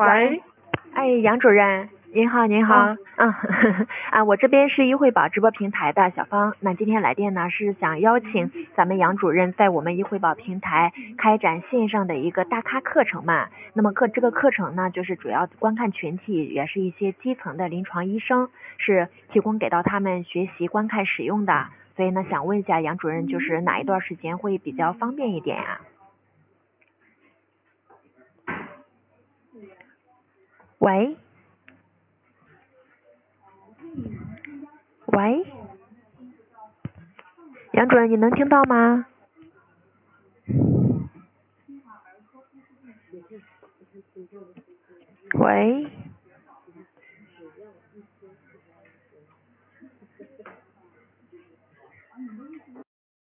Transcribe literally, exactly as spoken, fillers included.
喂， 哎，杨主任，您好，您好， 啊嗯，啊，我这边是医惠宝直播平台的小芳，那今天来电呢是想邀请咱们杨主任在我们医惠宝平台开展线上的一个大咖课程嘛。那么课这个课程呢，就是主要观看群体也是一些基层的临床医生，是提供给到他们学习、观看、使用的。所以呢，想问一下杨主任，就是哪一段时间会比较方便一点呀？喂，喂，杨主任，你能听到吗？喂。